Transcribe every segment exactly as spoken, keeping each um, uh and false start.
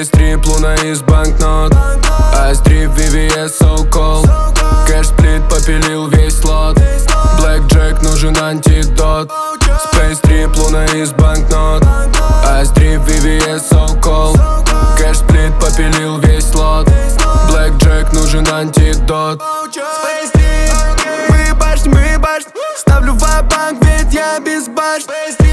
Space Trip, луна из банкнот, Ice Drip, ви ви эс, so cold. Кэш сплит, попилил весь слот. Black Jack, нужен антидот. Space Trip, луна из банкнот, Ice Drip, ви ви эс, so cold. Кэш сплит, попилил весь слот. Black Jack, нужен антидот. Space Trip, мы башни, мы башни. Ставлю ва-банк, ведь я без башни.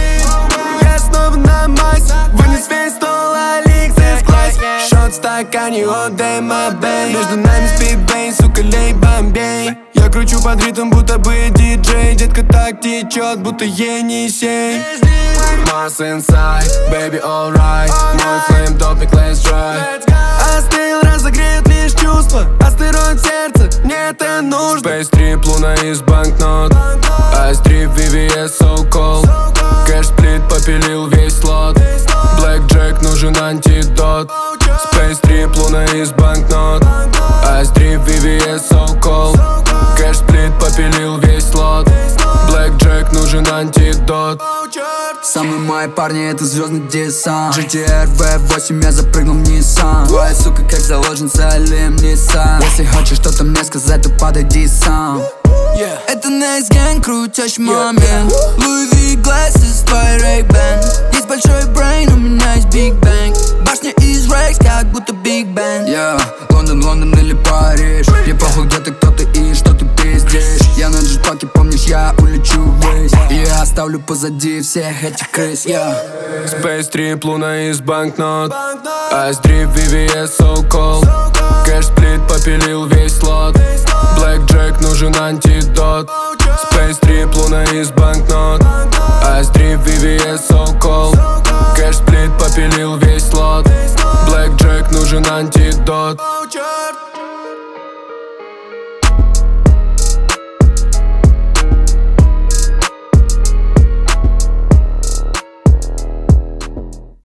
Я снова на массе, вынес весь стол, Алекс из класс. Шот в стакане, о, дай my babe. Между нами спит бейн, сука, лей Бомбей. Я кручу под ритм, будто бы диджей. Детка так течет, будто Енисей. Mass inside, baby, alright. Мой флейм, топик, let's drive. Остыл, разогреет лишь чувства. Астероид в сердце, мне это нужно. Space Trip, луна из банкнот, Ice Drip, ви ви эс, so cold. Кэш сплит, попилил весь слот. Black Jack, нужен антидот. Space Trip, луна из банкнот, Ice Drip, ви ви эс, so cold. Кэш сплит, попилил весь слот. Black Jack, нужен антидот. Самые мои парни — это звездный десант. джи ти ар ви восемь, я запрыгнул в Nissan. Твоя сука как заложница Лим Nissan. Если хочешь что-то мне сказать, то подойди сам. Yeah. Это Next Gang, крутящий момент. Louis V glasses, твой Ray-Ban. Есть большой брейн, у меня есть Big Bang. Башня из Rex, как будто Big Bang. Yeah. Лондон, Лондон или Париж. Мне похуй, где ты, кто ты и что ты пиздишь. Я на джетпаке, помнишь, я улечу ввысь. И я оставлю позади всех этих крыс, yeah. Space Trip, луна из банкнот, Ice Drip, ви ви эс, so cold. Кэш сплит, попилил весь слот. Black Jack, нужен антидот. Space Trip, луна из банкнот, Ice Drip, ви ви эс, so cold. Кэш сплит, попилил весь слот. Black Jack, нужен антидот.